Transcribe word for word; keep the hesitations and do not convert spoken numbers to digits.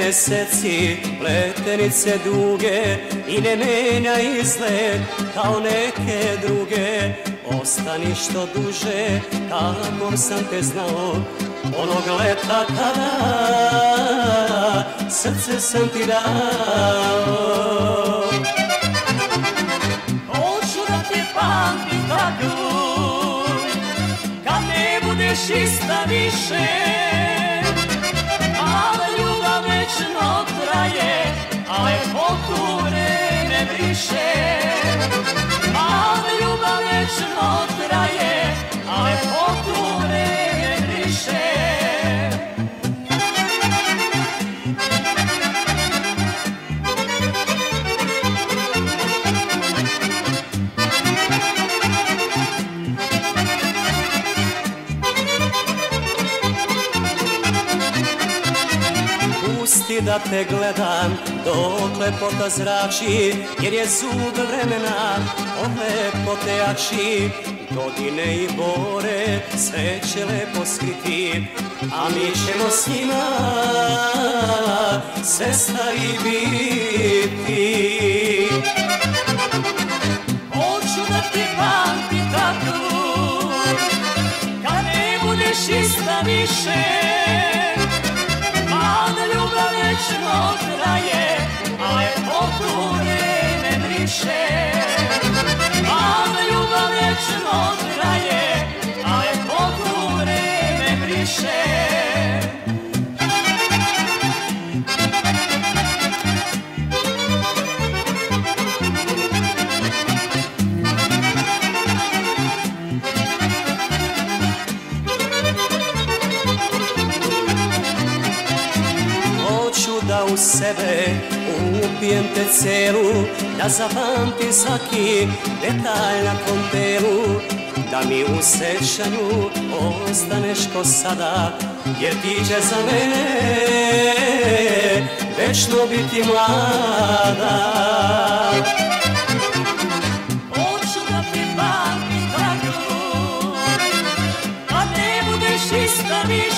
meseci, pletenice duge i ne menja izgled kao neke druge. Ostani što duže kako sam te znao onog leta kada srce sam ti dao. Hoću da te pamtim tako kad ne budeš ista više, a da ljubav večno traje, a lepotu vreme briše. A da ljubav večno traje, a lepotu vreme briše. Pusti da te gledam dok lepota zrači, jer je zub vremena od lepote jači. Godine i bore sve će lepo skriti, a mi ćemo s njima sve stari biti. Hoću da te pamtim tako kad ne budeš ista više, a da ljubav večno traje, a lepotu vreme briše. A da ljubav večno traje, a lepotu vreme briše. Da u sebe upijem te celu, da zapamti svaki detalj na tvom telu, da mi u sećanju ostaneš ko sada, jer ti će za mene večno biti mlada. Hoću da te pamtim tako kad ne budeš ista više,